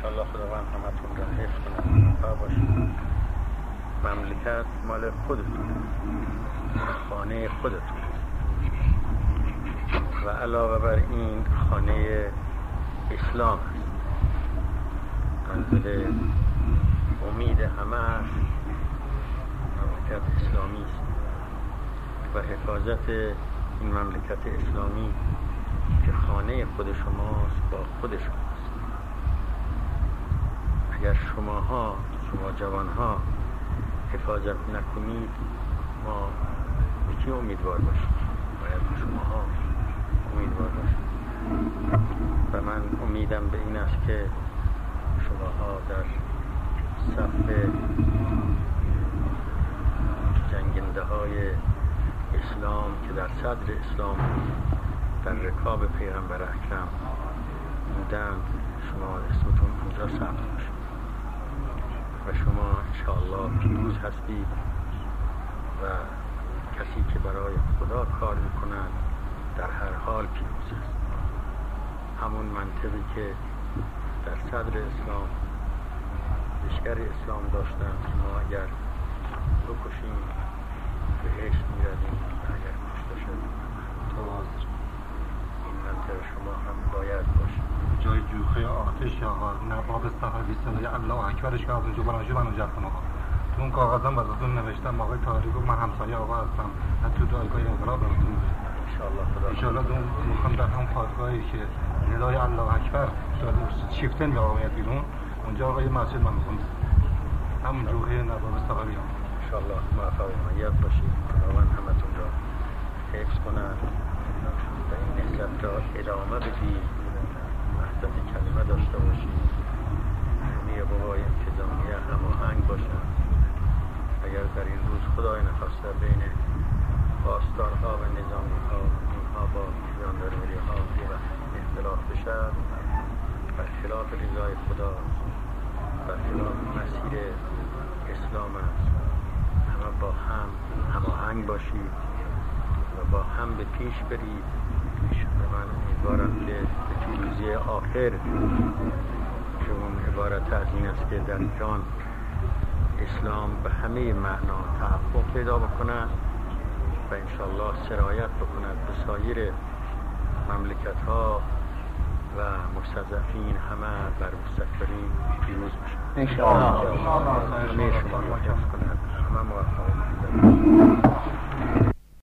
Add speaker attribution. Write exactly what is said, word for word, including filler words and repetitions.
Speaker 1: انشاءالله خداوند همتون را حفظ کنه، موفق باشید. مملکت مال خودتون، خانه خودتون و علاوه بر این خانه اسلام است، منزل امید همه است. مملکت اسلامی است و حفاظت این مملکت اسلامی که خانه خود شماست با خود شماست. اگر شماها شما جوانها حفاظت نکنید ما به کی امیدوار باشیم؟ باید به شماها امیدوار باشیم و من امیدم به این است که شماها در صف جنگنده های اسلام که در صدر اسلام در رکاب پیغمبر اکرم بودند شما اسمتون اونجا ثبت باشه و شما انشاءالله پیروز هستید و کسی که برای خدا کار میکنند در هر حال پیروز است. همون منطقی که در صدر اسلام لشکر اسلام داشتند که ما اگر بکشیم بهشت میردیم و اگر کشته شدیم تواضع. این منطقه شما هم باید باشه
Speaker 2: جای جوخه آتش یا نواب صحابی صدای الله اکبرش که از اونجا بلند شد من اونجا رفتم آقا. تو اون کاغذم براتون نوشتم آقای طاهری گفت من همسایه آقا هستم، از تو جایگاه انقلاب براتون نوشتم.
Speaker 1: انشاءالله خدا
Speaker 2: انشاءالله اون میخوام در هم پادگاهی که ندای الله اکبر شیفتن می آقایت بیرون اونجا آقای مسجد من میخوام همون جوخه نواب صحابی هم
Speaker 1: انشاءالله موفق و مؤید باشید. خداوند همتون را حفظ کنند و این نهضت را ادامه بدید، وحدت کلمه داشته باشید، حامی قوای انتظامیه هماهنگ باشند. اگر در این روز خدای نخواسته بین پاسدارها و نظامیها اینها با ژاندارمری‌ها یه وقت اختلاف بشد برخلاف رضای خدا، برخلاف مسیر اسلام است. همه با هم هماهنگ باشید و با هم به پیش برید و من امیدوارم که به پیروزی آخر که اون عبارت از این است که در ایران اسلام به همه معنا تحقق پیدا بکند و انشاءالله سرایت بکند به سایر مملکت ها و مستضعفین همه بر مستکبرین پیروز بشن انشاءالله. همه شما را حفظ کند، همه موفق باشید.